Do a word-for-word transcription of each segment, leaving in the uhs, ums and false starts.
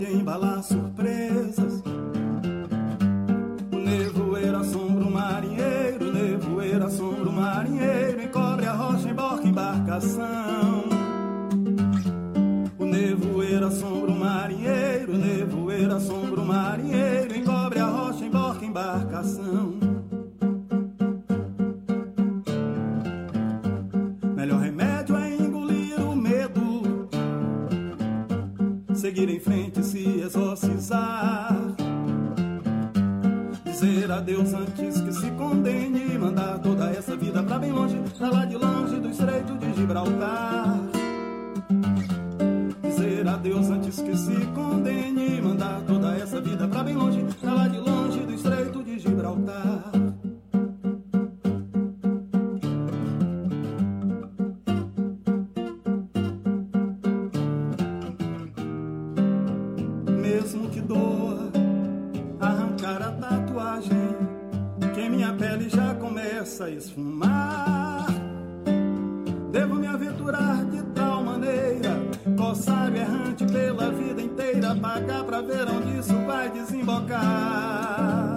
embalar surpresas. O nevoeiro assombra o marinheiro, o nevoeiro assombra o marinheiro, encobre a rocha, embarca embarcação. O nevoeiro assombra o marinheiro, o nevoeiro assombra o marinheiro, encobre a rocha, embarca embarcação. Melhor remédio é engolir o medo, seguir em frente e se exorcizar, dizer adeus antes que se condene, mandar toda essa vida pra bem longe, pra lá de longe do Estreito de Gibraltar. Dizer adeus antes que se condene, mandar toda essa vida pra bem longe, pra lá de longe do Estreito de Gibraltar. Mesmo que doa arrancar a tatuagem, que minha pele já começa a esfumar, devo me aventurar de tal maneira, corsário errante pela vida inteira, pagar pra ver onde isso vai desembocar.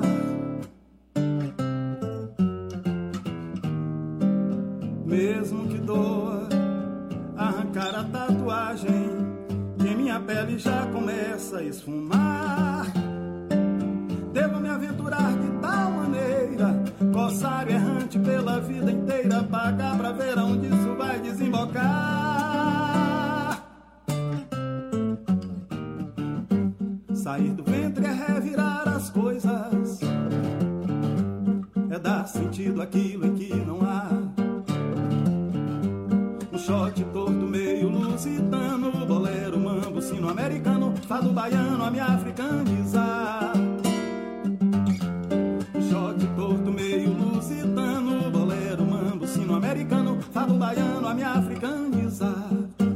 Mesmo que doa arrancar a tatuagem, que minha pele já começa a esfumar, devo me aventurar de tal maneira, corsário errante pela vida inteira, pagar pra ver onde isso vai desembocar. Sair do ventre é revirar as coisas, é dar sentido àquilo em que não há. Um shot torto meio lusitano, bolero, mambo, sino americano, fado baiano a me africanizar. Um shot torto meio lusitano, bolero, mambo, sino americano, fado baiano a me africanizar.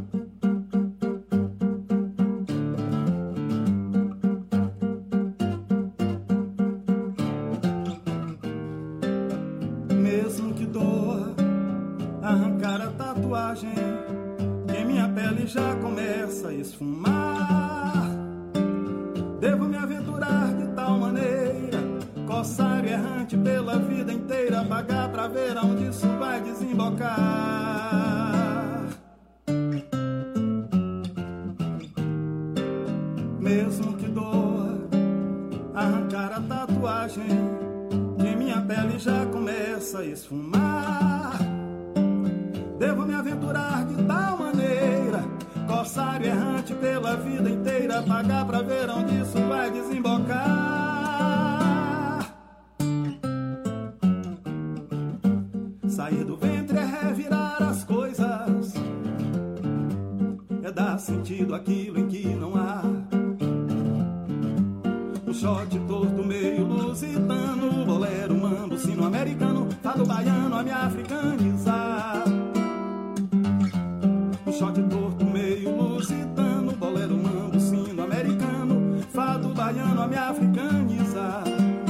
Mesmo que doa arrancar a tatuagem, que minha pele já começa a esfumar, devo me aventurar de tal maneira, corsário errante pela vida inteira, pagar pra ver onde isso vai desembocar. Mesmo que doa arrancar a tatuagem, que minha pele já começa a esfumar, devo me aventurar de tal maneira, corsário errante pela vida inteira, pagar pra ver onde isso vai desembocar. Sair do ventre é revirar as coisas, é dar sentido àquilo em que não há. Um shot torto meio lusitano, bolero, mambo, sino americano, fado baiano a me africanizar. Um shot torto meio lusitano, bolero, mambo, sino americano, fado baiano a me africanizar.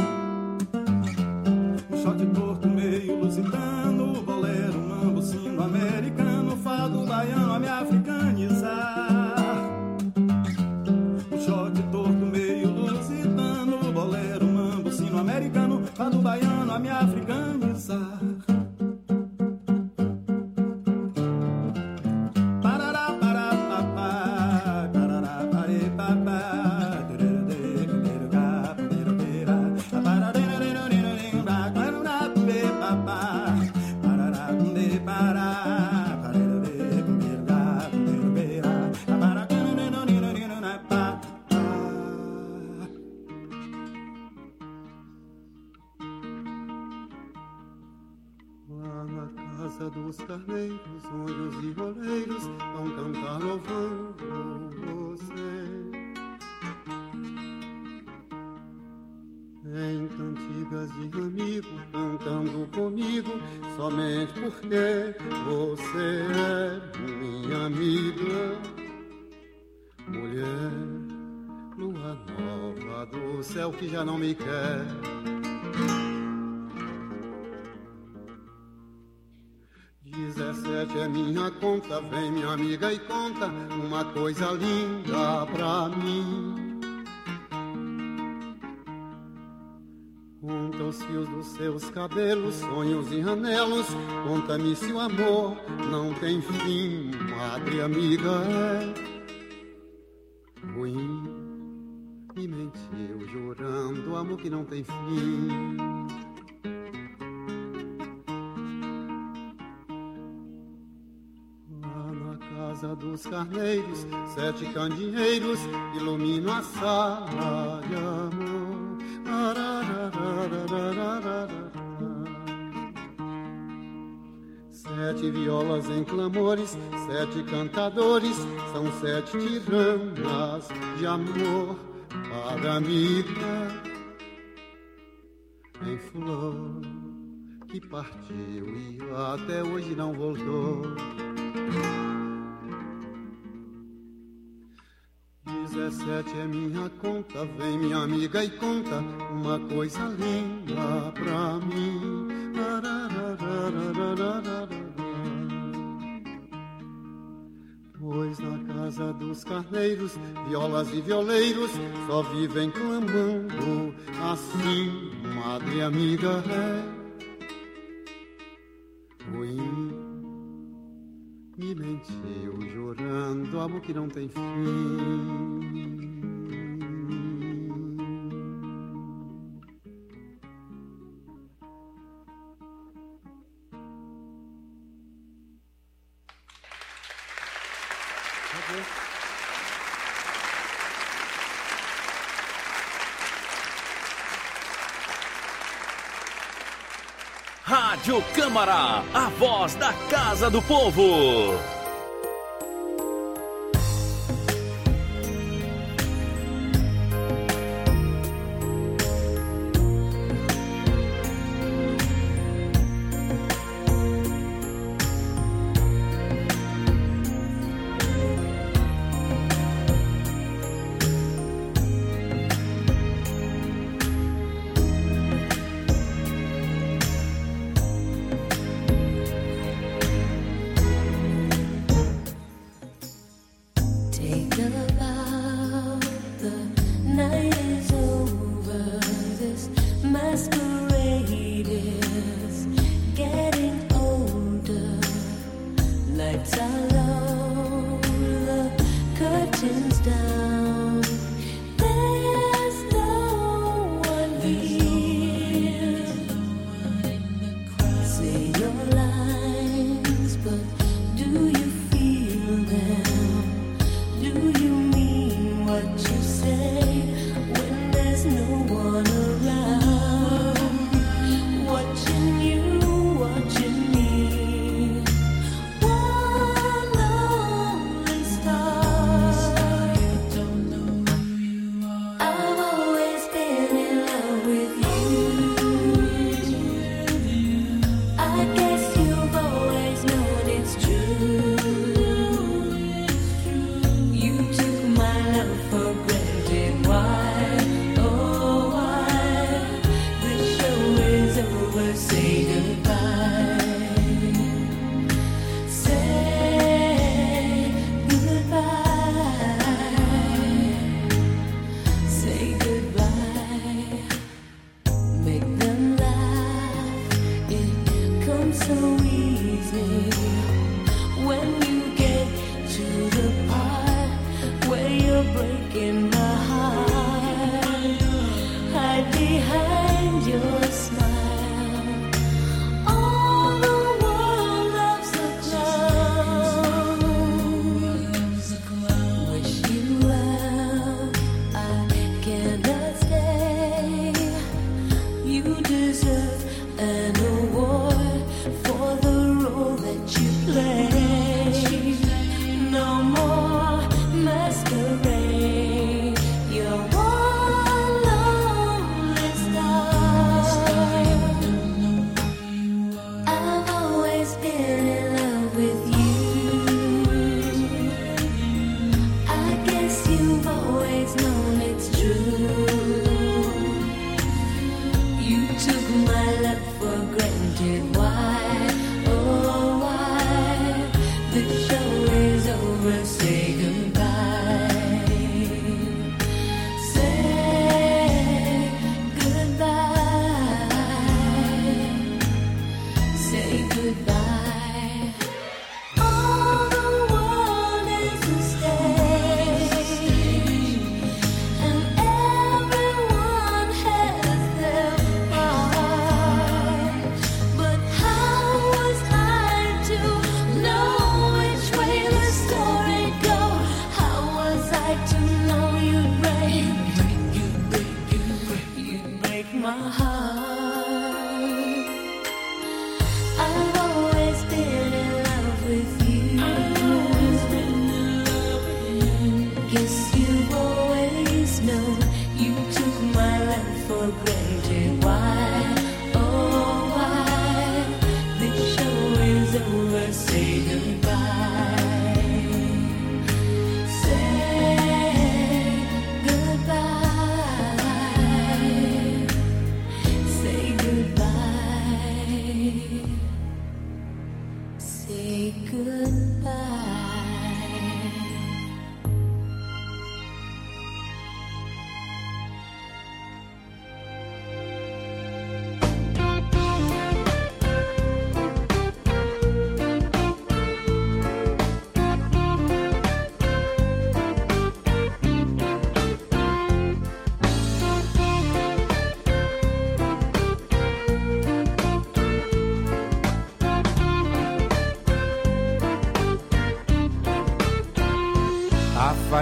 Um shot torto meio lusitano, bolero, mambo, sino americano, fado baiano a me africanizar. Um shot torto meio lusitano, bolero, mambo, sino americano, fado baiano a me africanizar. Dos carneiros, onde os violeiros vão cantar louvando você. Em cantigas de amigo, cantando comigo, somente porque você é minha amiga. Mulher, lua nova do céu que já não me quer. dezessete é minha conta, vem minha amiga e conta uma coisa linda pra mim. Nos fios dos seus cabelos, sonhos e ranelos, conta-me se o amor não tem fim. Madre amiga é ruim, me mentiu jurando amor que não tem fim. Lá na casa dos carneiros, sete candeeiros iluminam a sala de amor. Sete violas em clamores, sete cantadores, são sete tiranas de amor para amiga em flor que partiu e até hoje não voltou. Dezessete é minha conta, vem minha amiga e conta uma coisa linda pra mim. Pois na casa dos carneiros, violas e violeiros só vivem clamando assim. Madre amiga é ruim, me mentiu jurando amor que não tem fim. Rádio Câmara, a voz da Casa do Povo.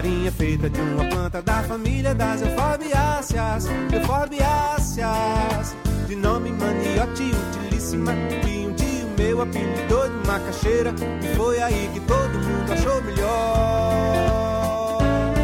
farinha feita de uma planta da família das euforbiáceas, euforbiáceas, de nome maniote utilíssima, que um dia o meu apelidou de macaxeira, e foi aí que todo mundo achou melhor.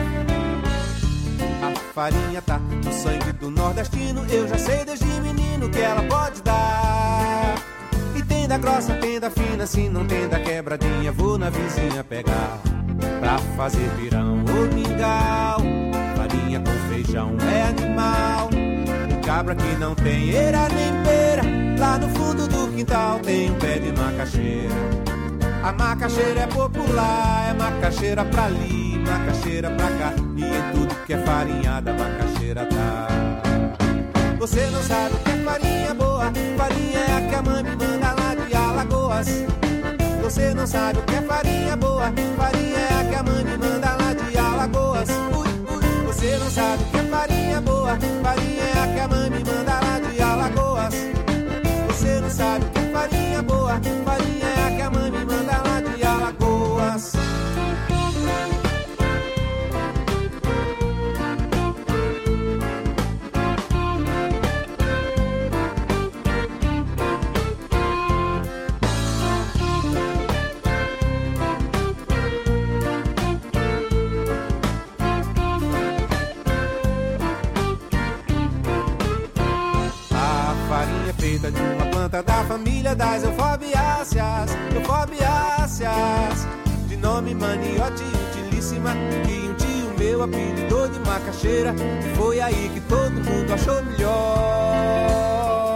A farinha tá no sangue do nordestino, eu já sei desde menino que ela pode dar. E tem da grossa, tem da fina, se não tem da quebradinha, vou na vizinha pegar. Pra fazer pirão ou mingau, farinha com feijão é animal. O cabra que não tem eira nem beira, lá no fundo do quintal tem um pé de macaxeira. A macaxeira é popular, é macaxeira pra ali, macaxeira pra cá, e em tudo que é farinhada, macaxeira tá. Você não sabe o que é farinha boa, farinha é a que a mãe me manda lá de Alagoas. Você não sabe o que é farinha boa, farinha é a que a mãe me manda lá de Alagoas. Ui, ui. Você não sabe o que é farinha boa, farinha é a que a mãe me manda lá de Alagoas. Você não sabe o que é farinha boa, farinha é a que a mãe me manda lá de Alagoas. Feita de uma planta da família das euforbiáceas, euforbiáceas, de nome maniote utilíssima, que um dia o meu apelidou de macaxeira, e foi aí que todo mundo achou melhor.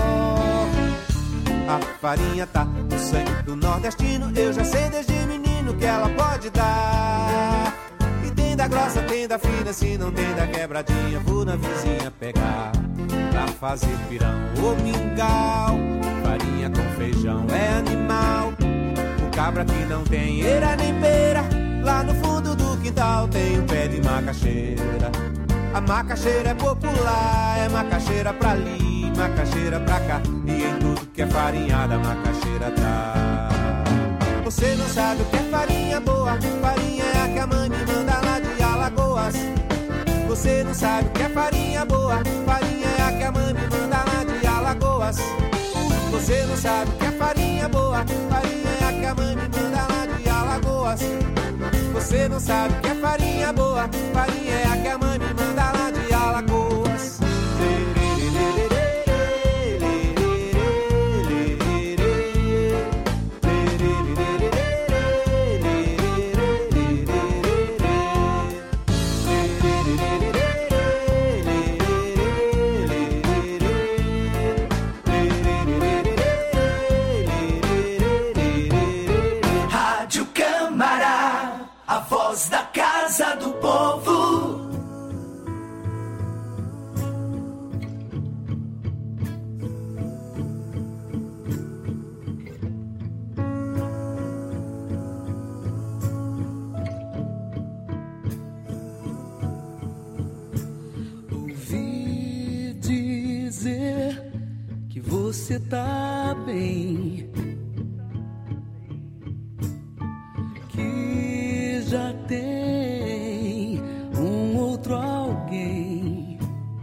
A farinha tá no sangue do nordestino, eu já sei desde menino que ela pode dar. E tem da grossa, tem da fina, se não tem da quebradinha, vou na vizinha pegar. Pra fazer pirão ou mingau, farinha com feijão é animal. O cabra que não tem eira nem beira, lá no fundo do quintal tem um pé de macaxeira. A macaxeira é popular, é macaxeira pra ali, macaxeira pra cá, e em tudo que é farinhada, macaxeira tá. Você não sabe o que é farinha boa, farinha é a que a mãe me manda lá de Alagoas. Você não sabe o que é farinha boa, farinha é a que a mãe me manda lá de Alagoas. Você não sabe o que é farinha boa, farinha é a que a mãe me manda lá de Alagoas. Você não sabe o que é farinha boa, farinha é a que a mãe me manda lá de Alagoas. Da Casa do Povo. Ouvi dizer que você tá bem, que já tem um outro alguém.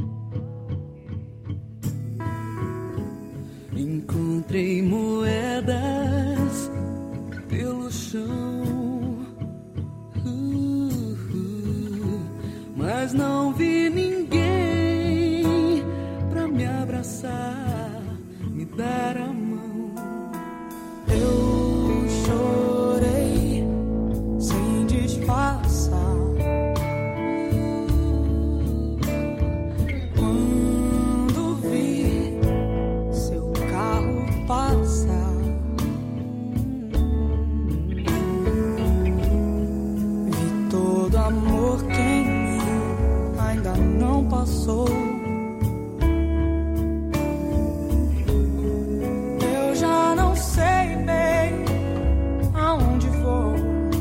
Encontrei moedas pelo chão, uh, uh, mas não vi ninguém pra me abraçar, me dar a mão. Eu chorei sem disfarçar quando vi seu carro passar. Vi todo amor que em mim ainda não passou. Eu já não sei bem aonde vou,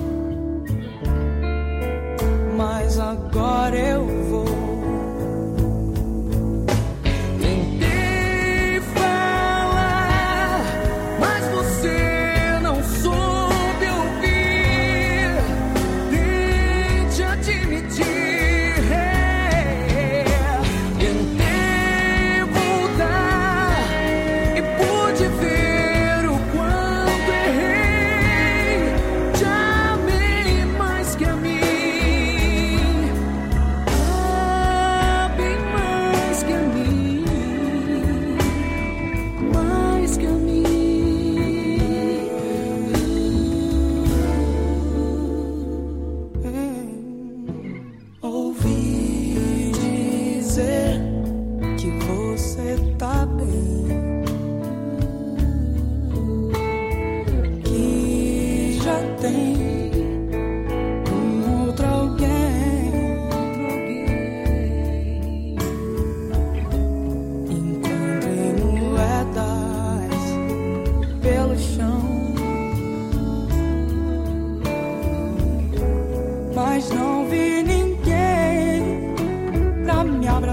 mas agora eu vou. Tentei falar, mas você não soube ouvir. Tente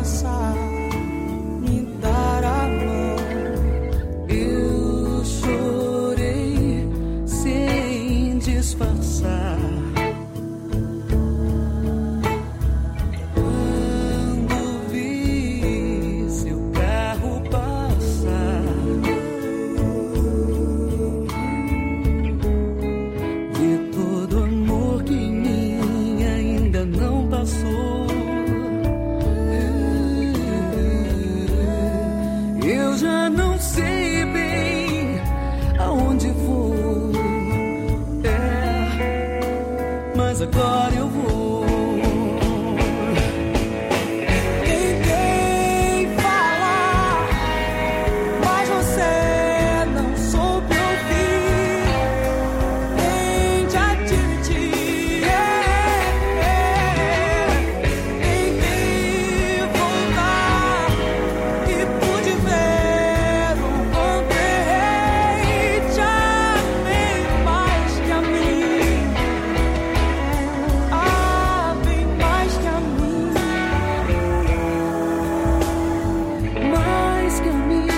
abraçar, me dar a mão. Eu chorei sem disfarçar. Quando vi seu carro passar, de todo amor que em mim ainda não passou. Eu já não sei bem aonde vou, é, mas agora eu vou. Tentei falar, mas você não soube ouvir, nem te admitir. Tentei voltar e pude ver o quanto errei. Te amei mais que a mim, ah, bem mais que a mim, mais que a mim.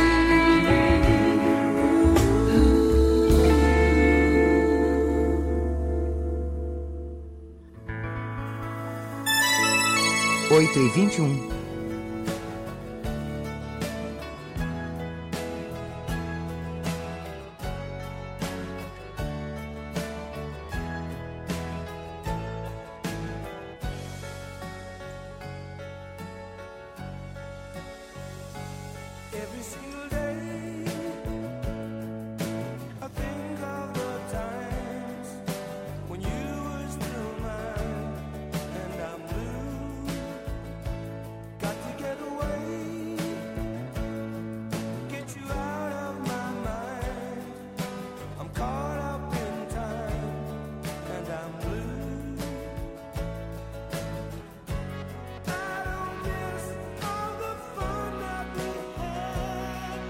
oito e vinte e um. Every single day, I think of the times when you were still mine, and I'm blue. Got to get away, get you out of my mind. I'm caught up in time, and I'm blue. I don't miss all the fun that we had.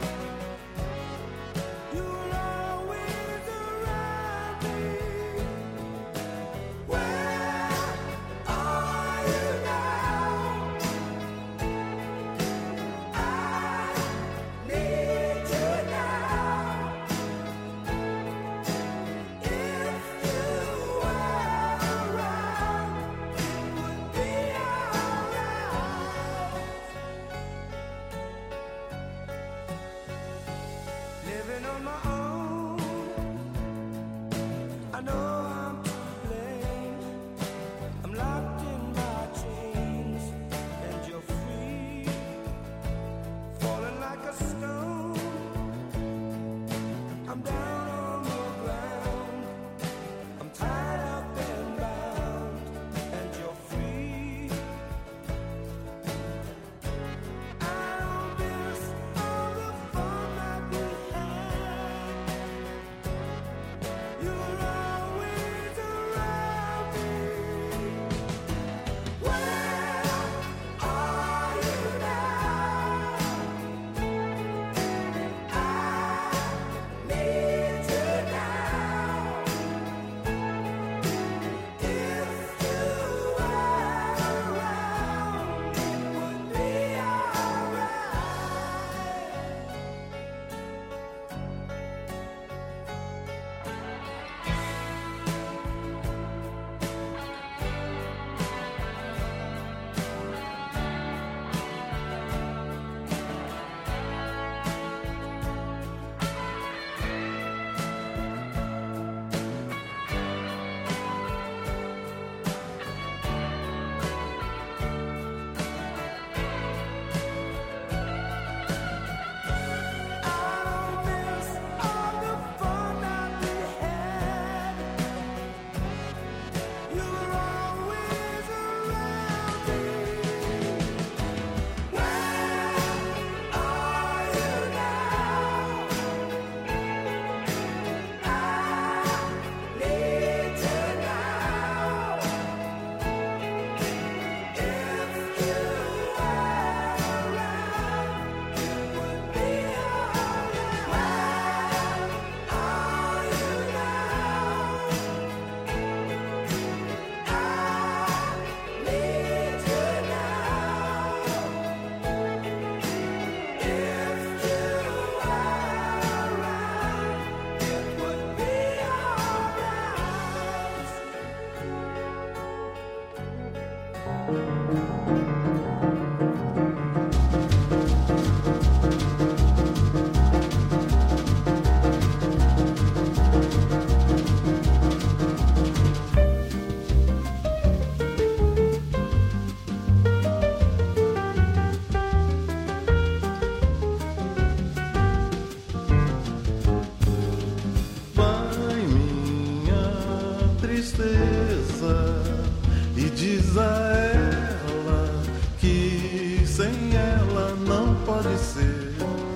sem ela não pode ser.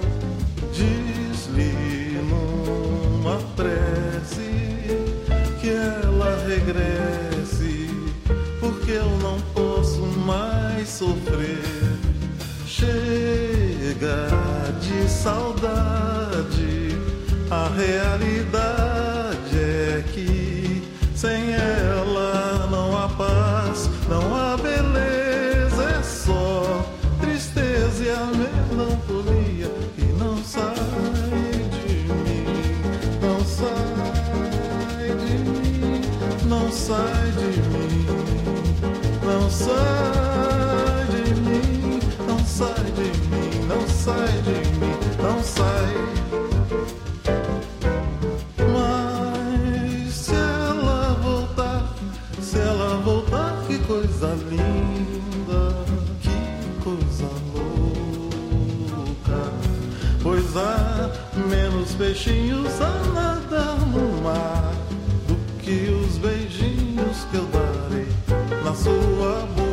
Diz-lhe numa prece que ela regresse, porque eu não posso mais sofrer. Chega de saudade, a realidade é que sem ela não há paz, não há beleza, é só tristeza e a melancolia que não sai de mim, não sai de mim, não sai de mim, não sai de mim, não sai de mim, não sai de mim, não sai. Mas se ela voltar, se ela voltar, que coisa linda, que coisa louca. Pois há menos peixinhos a nadar no mar do que os beijinhos que eu darei na sua boca.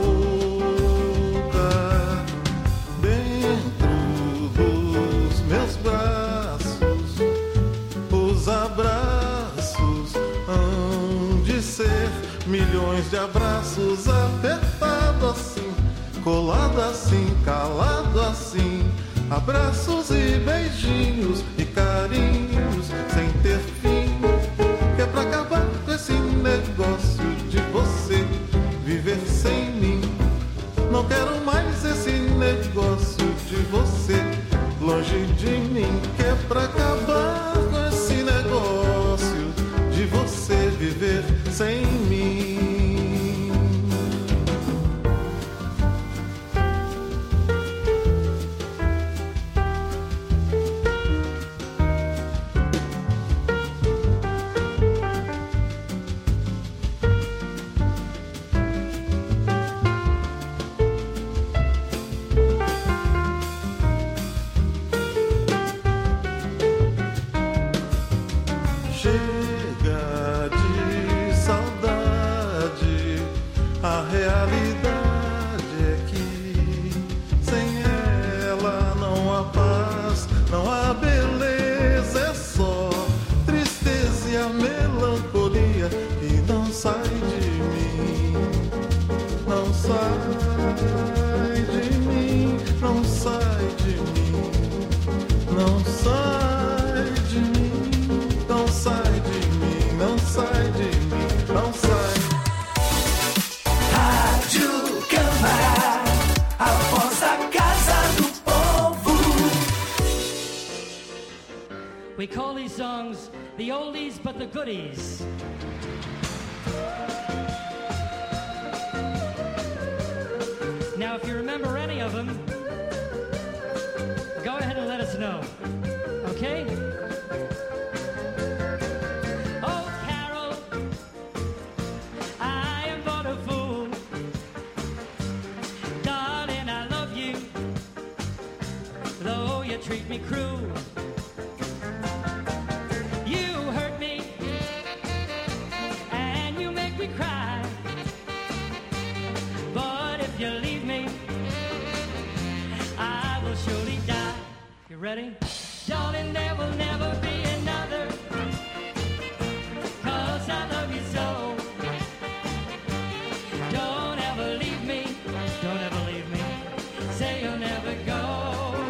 Dentro dos meus braços, os abraços hão de ser milhões de abraços, apertado assim, colado assim, calado assim. Abraços e beijinhos e carinhos sem ter fim, que é pra acabar com esse negócio de você viver sem mim. Não quero mais esse negócio de você longe de mim, que é pra acabar com esse negócio de você viver sem mim. Chega de saudade, a realidade é que sem ela não há paz, não há beleza, é só tristeza e a melancolia que não sai de mim, não sai de mim, não sai de mim, não sai de mim. Não sai de mim, não sai de mim, não sai. Rádio Câmara, a voz da Casa do Povo. We call these songs the oldies but the goodies. Now if you remember any of them, go ahead and let us know, okay? Treat me cruel. You hurt me and you make me cry. But if you leave me, I will surely die. You ready? Darling, there will never be another, 'cause I love you so. Don't ever leave me, don't ever leave me. Say you'll never go.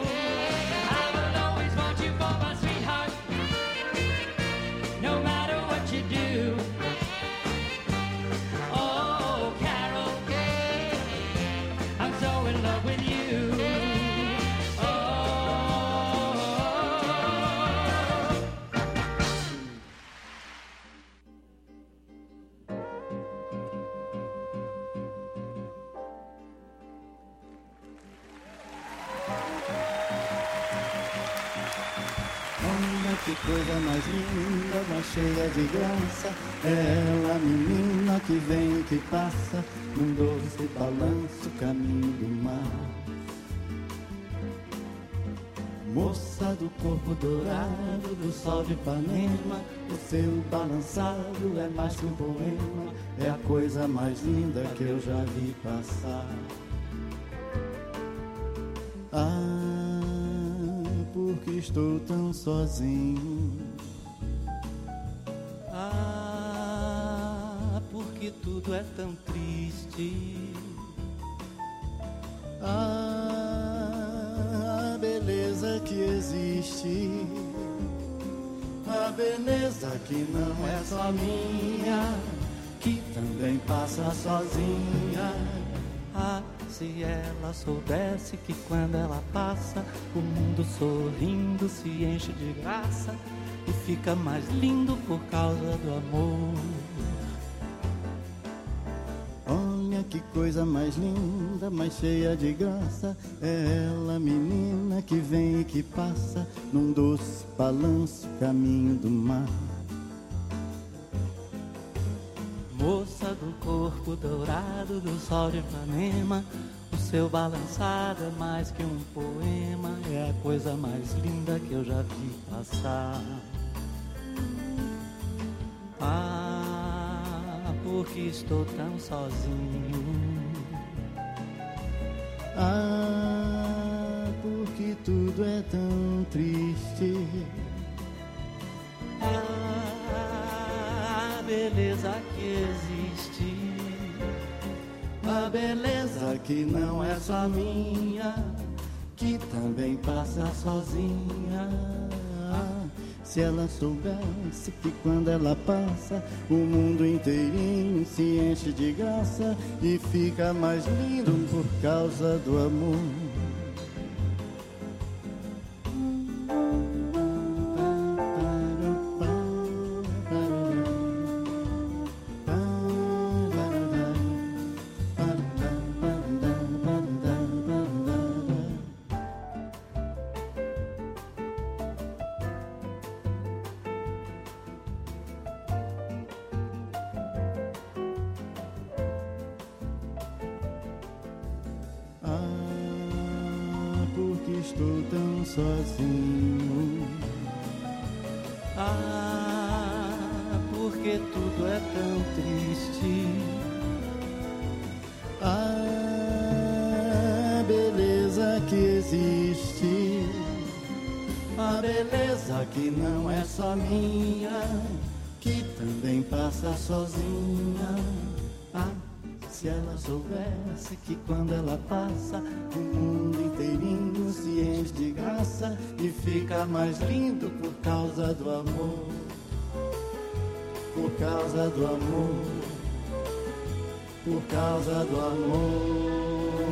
Que coisa mais linda, mais cheia de graça. Ela, menina que vem e que passa, num doce balanço, caminho do mar. Moça do corpo dourado, do sol de Ipanema, o seu balançado é mais que um poema, é a coisa mais linda que eu já vi passar. estou tão sozinho. Ah, porque tudo é tão triste. Ah, a beleza que existe, a beleza que não é só minha, que também passa sozinha. Ah, se ela soubesse que quando ela passa, o mundo sorrindo se enche de graça e fica mais lindo por causa do amor. Olha que coisa mais linda, mais cheia de graça, é ela, menina, que vem e que passa num doce balanço, caminho do mar. Moça do corpo dourado do sol de Ipanema, o seu balançado é mais que um poema, é a coisa mais linda que eu já vi passar. Ah, porque estou tão sozinho. Ah, porque tudo é tão triste. Ah, a beleza que existe, a beleza que não é só minha, que também passa sozinha. Se ela soubesse que quando ela passa, o mundo inteirinho se enche de graça e fica mais lindo por causa do amor. Estou tão sozinho. Ah, porque tudo é tão triste. A beleza que existe, a beleza que não é só minha, que também passa sozinha. Ah, se ela soubesse que quando ela passa, o mundo inteirinho se enche de graça e fica mais lindo por causa do amor. Por causa do amor. Por causa do amor.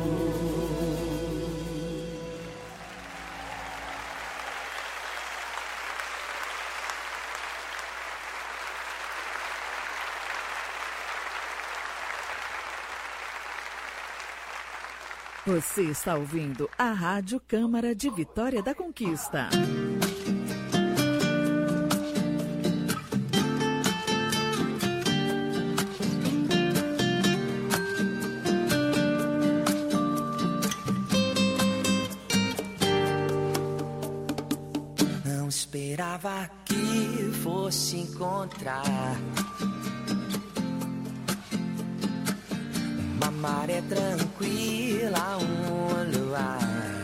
Você está ouvindo a Rádio Câmara de Vitória da Conquista. Não esperava que fosse encontrar uma maré tranquila, um luar.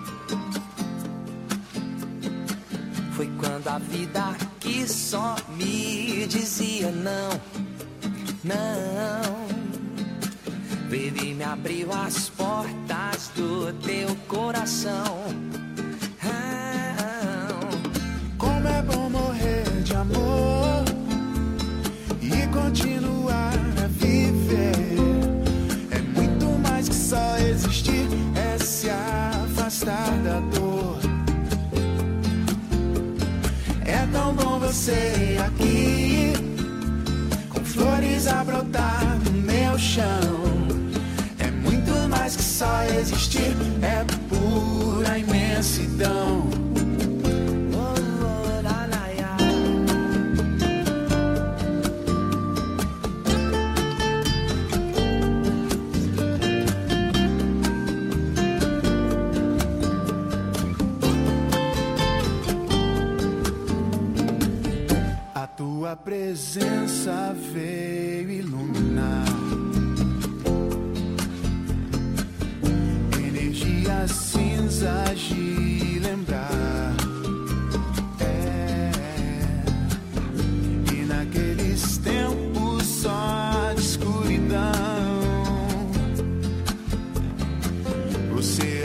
Foi quando a vida que só me dizia não, não, veio e me abriu as portas do teu coração. Ah, como é bom morrer de amor e continuar a viver. Que só existir é se afastar da dor. É tão bom você aqui, com flores a brotar no meu chão. É muito mais que só existir, é pura imensidão. A presença veio iluminar energias cinzas de lembrar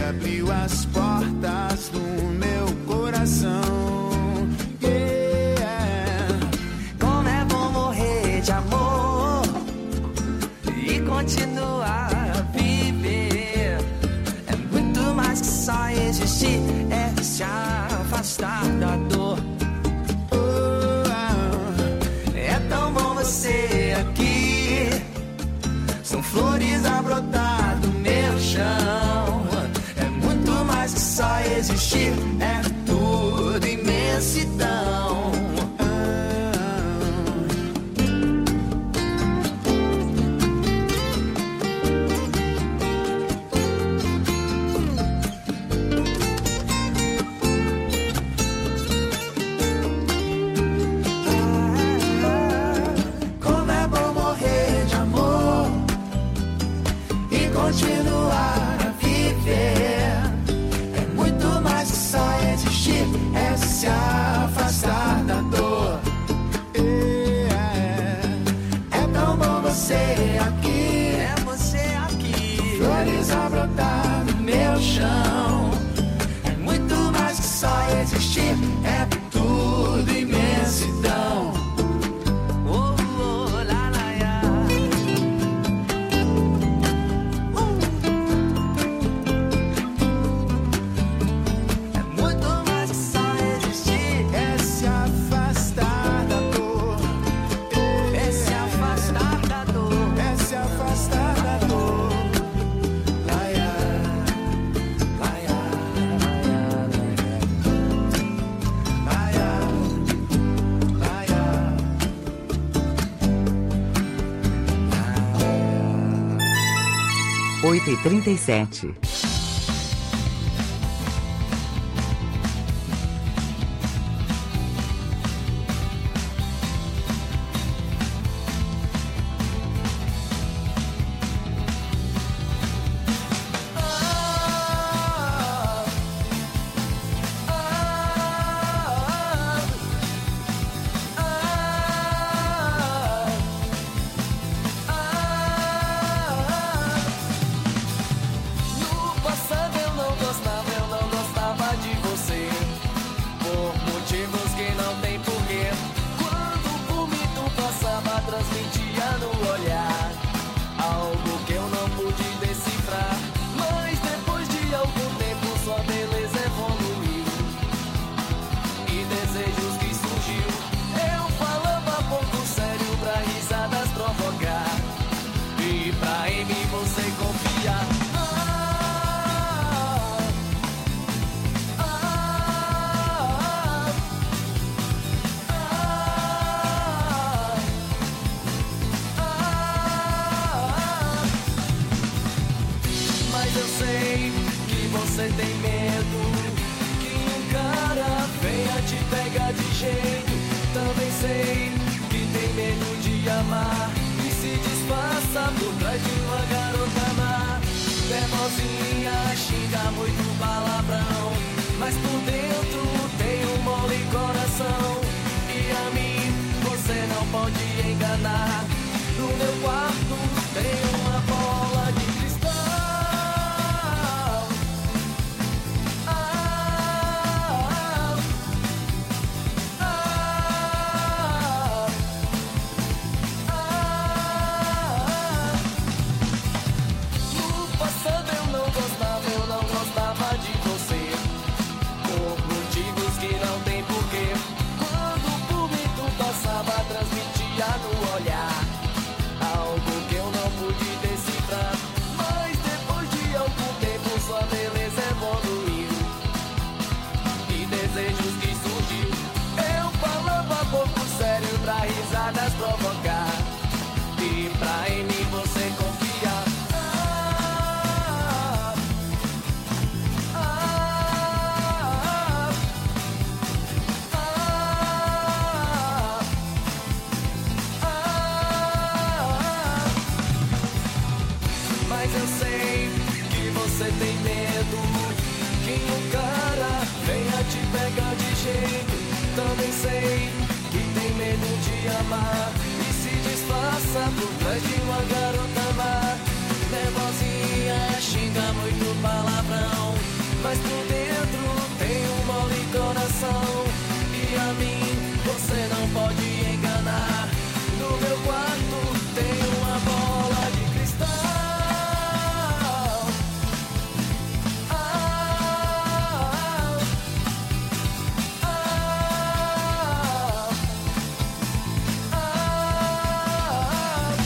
abriu as portas do meu coração. Yeah. Como é bom morrer de amor e continuar a viver. É muito mais que só existir, é se afastar da dor. Oh, é tão bom você aqui. São flores a brotar do meu chão. É muito mais que só existir, é tudo imensidão. Continuar a viver é muito mais que só existir, é se afastar da dor. É, é tão bom você aqui, é você aqui. Flores a brotar no meu chão. É muito mais que só existir, é tudo imensidão. oito e trinta e sete. Você tem medo que um cara venha te pegar de jeito. Também sei que tem medo de amar e se disfarça por trás de uma garota má. Nervosinha, xinga muito palavrão, mas por dentro tem um mole coração. E a mim você não pode enganar. No meu quarto tem uma bola de cristal. Transmitia no olhar algo que eu não pude decifrar. Mas depois de algum tempo sua beleza evoluiu e desejos que surgiu. Eu falava pouco sério pra risadas provocar e pra em mim você confiar. Ah, ah, ah, mas eu sei que você tem medo que um cara venha te pegar de jeito. Também sei que tem medo de amar e se disfarça por trás de uma garota má. Nervosinha, xinga muito palavrão, mas por dentro tem um mole coração. E a mim você não pode enganar. No meu quarto tem uma bola de cristal. Ah, ah, ah, ah.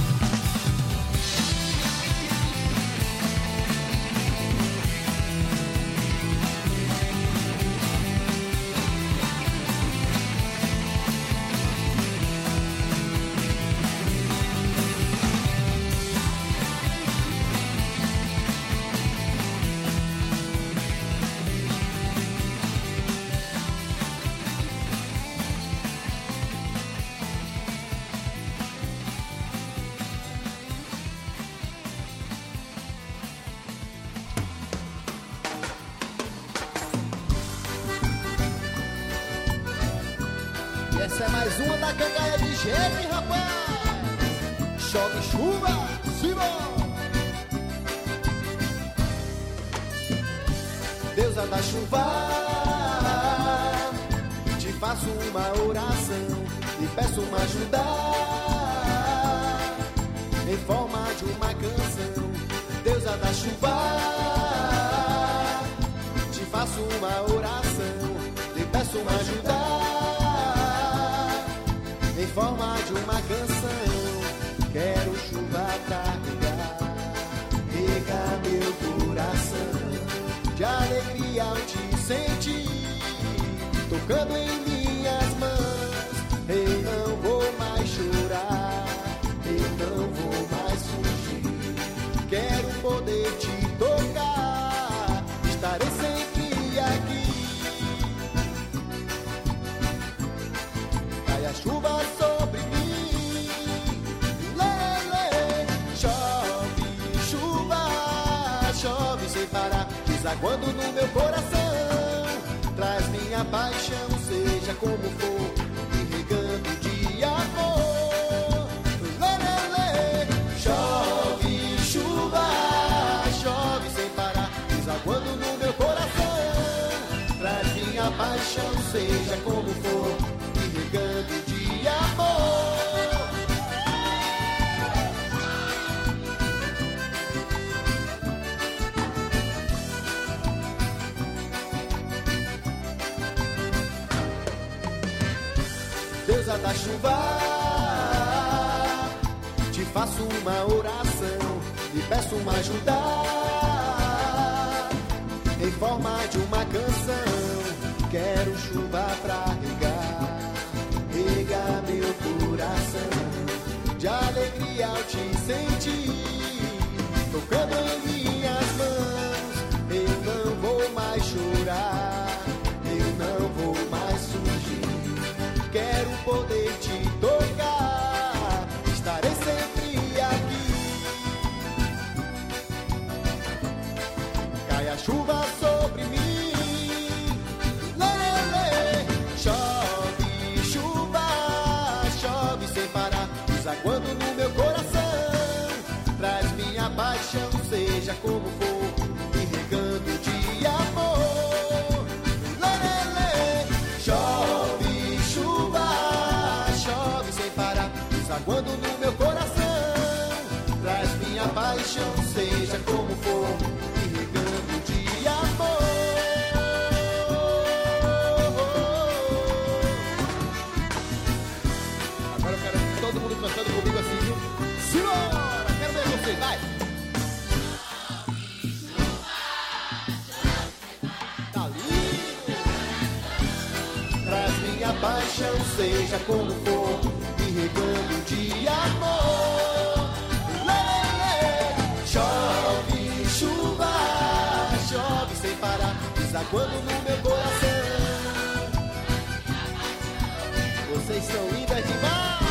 E essa é mais uma da cangaia de gente, rapaz. Chove chuva, Simão. Deusa da chuva, te faço uma oração e peço uma ajuda em forma de uma canção. Deusa da chuva, te faço uma oração e peço uma ajuda em forma de uma canção. Quero chuva pra regar, regar meu coração de alegria ao te sentir, tocando em minhas mãos. Eu não vou mais chorar, eu não vou mais fugir. Quero poder te tocar, estarei sempre aqui. Cai a chuva sobre mim, lê, lê. Chove, chuva, chove sem parar, desaguando no meu coração. Traz minha paixão, seja como for, me regando de amor. Lê, lê, lê. Chove, chuva, chove sem parar, desaguando no meu coração. Traz minha paixão, seja como for, me regando de amor. Deusa da chuva, te faço uma oração e peço uma ajuda em forma de uma canção. Quero chuva pra regar, regar meu coração de alegria ao te sentir, tocando em minhas mãos. Eu não vou mais chorar, eu não vou mais fugir. Quero poder te tocar, estarei sempre aqui. Cai a chuva sobre mim, lê, lê. Chove, chuva, chove sem parar, desaguando no meu coração. Traz minha paixão, seja como for, me regando de amor. Lê, lê, lê. Chove, chove sem parar, desaguando no meu coração. Traz minha paixão, seja como for, me regando de amor. Agora eu quero todo mundo cantando comigo assim, viu? Senhora, quero ver vocês, vai! Tá lindo! Traz minha paixão, seja como for, me regando de amor. Lê, lê. Chove, chuva, chove sem parar, desaguando no meu coração. Vocês são lindas demais.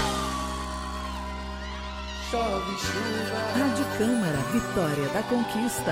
Chove, chuva. Rádio Câmara, Vitória da Conquista.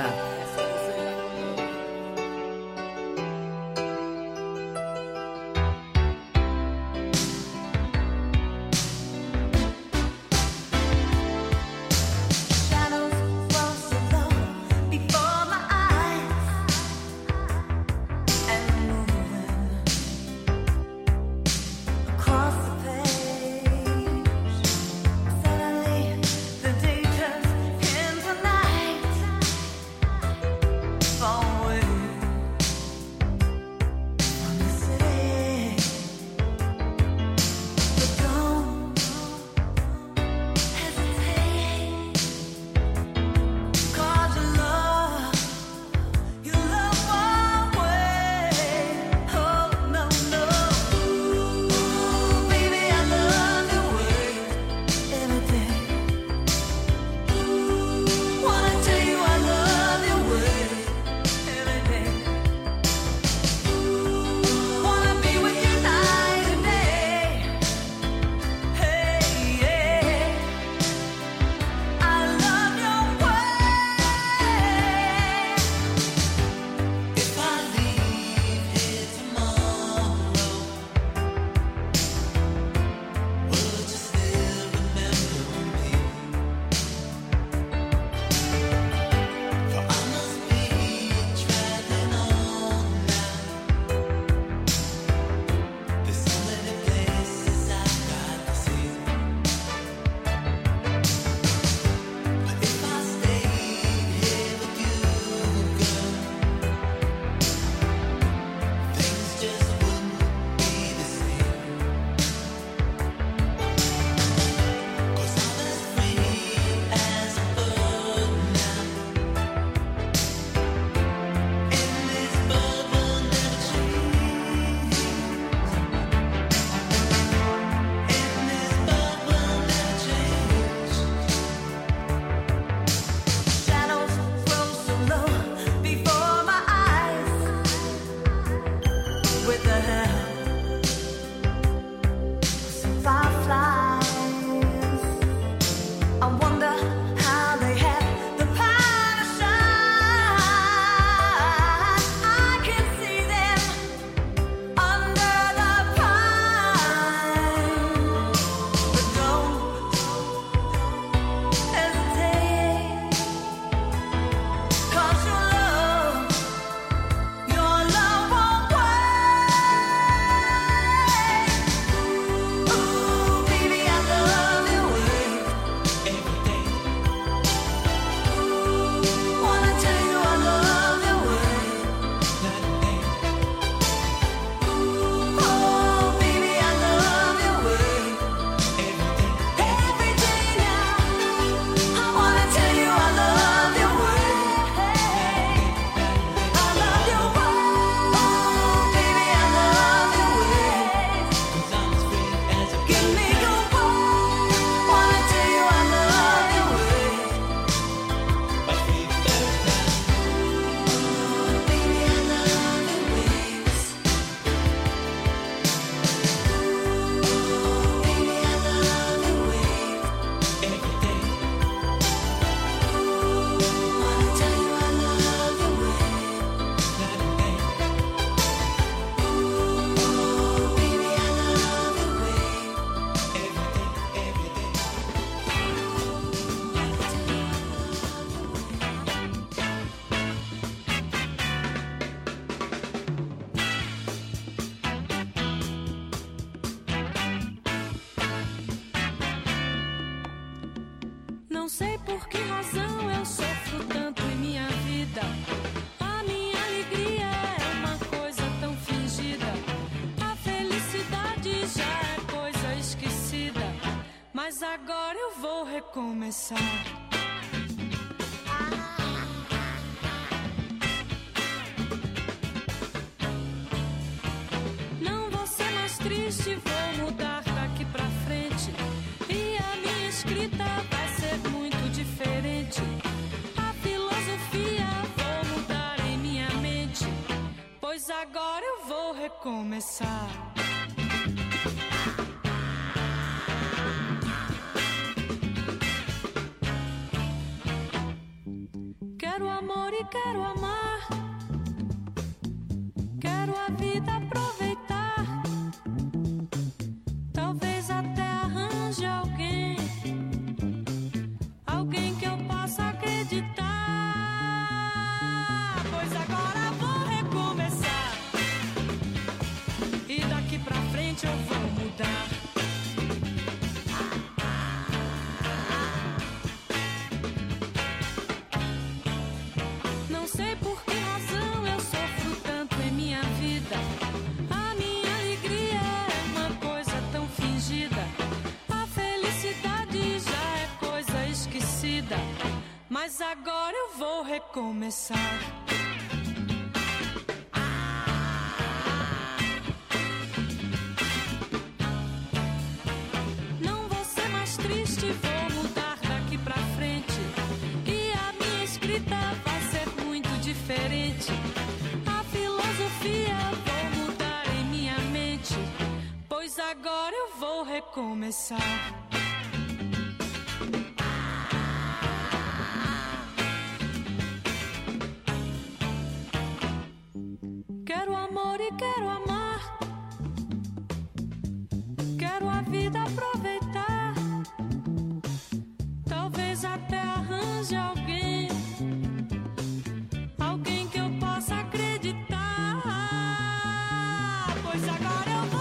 por que razão eu sofro tanto em minha vida. A minha alegria é uma coisa tão fingida. A felicidade já é coisa esquecida. Mas agora eu vou recomeçar. Não vou ser mais triste, vou mudar daqui pra frente. E a minha escrita vai ser muito diferente. A filosofia vou mudar em minha mente, pois agora eu vou recomeçar. Quero amor e quero amar. Quero a vida aproveitar. Talvez até arranje alguém, alguém que eu possa acreditar. Pois agora vou recomeçar. E daqui pra frente eu vou mudar. Não sei por que razão eu sofro tanto em minha vida. A minha alegria é uma coisa tão fingida. A felicidade já é coisa esquecida. Mas agora eu vou recomeçar. Não vou ser mais triste, vou mudar daqui pra frente. E a minha escrita vai ser muito diferente. A filosofia vou mudar em minha mente, pois agora eu vou recomeçar. Quero amor e quero amar. Quero a vida aproveitar. Talvez até arranje alguém, alguém que eu possa acreditar. Pois agora